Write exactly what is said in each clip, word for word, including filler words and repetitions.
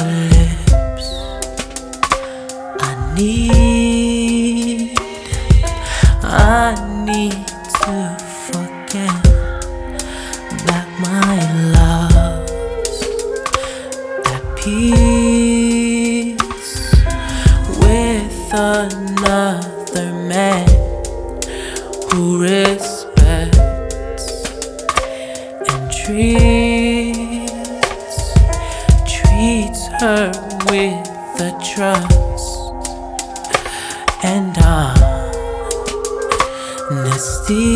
lips. I need, I need to forget that my love's at peace with another man who respects and treats treats her with the trust and honesty.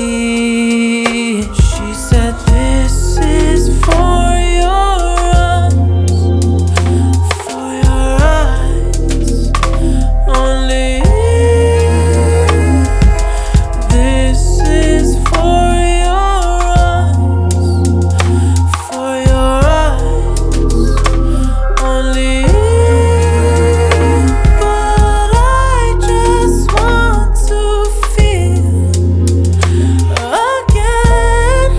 She said, "This is for your eyes, for your eyes only. This is for your eyes, for your eyes only." But I just want to feel again,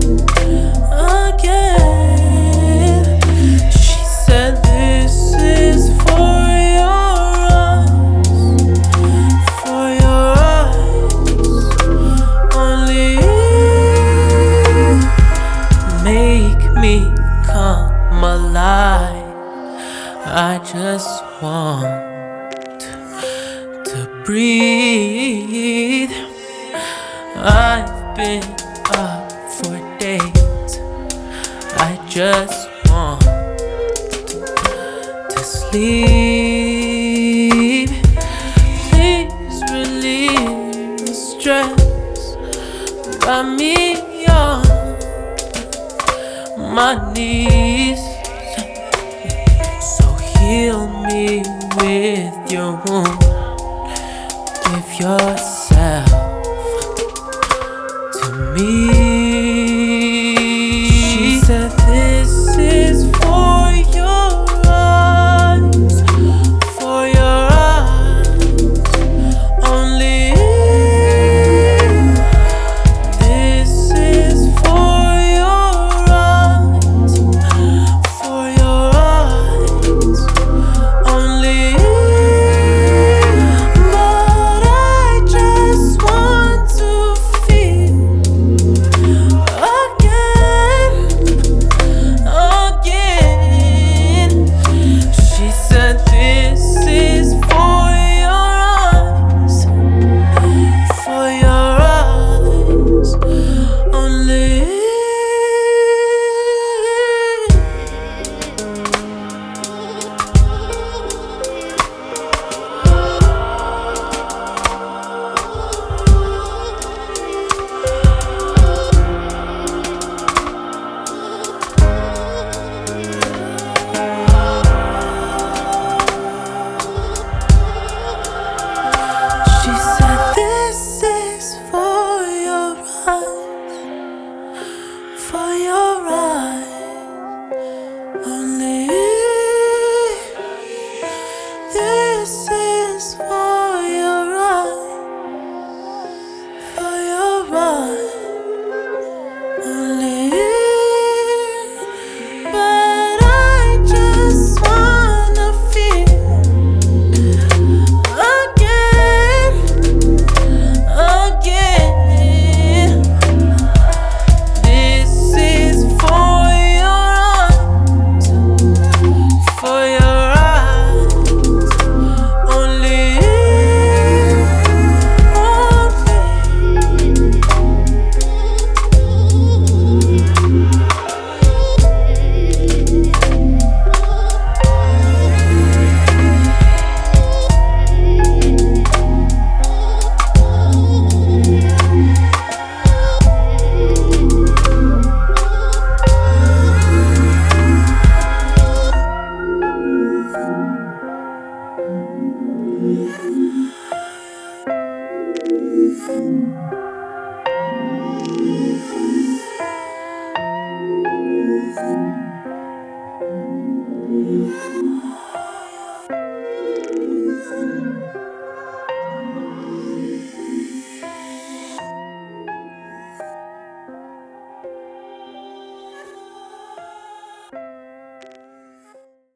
again. She said, "This is for your eyes, for your eyes only. Make me come alive. I just want to breathe. I've been up for days. I just want to sleep. Please relieve the stress. Got me on my knees. So heal me with your wound. Give yourself to me.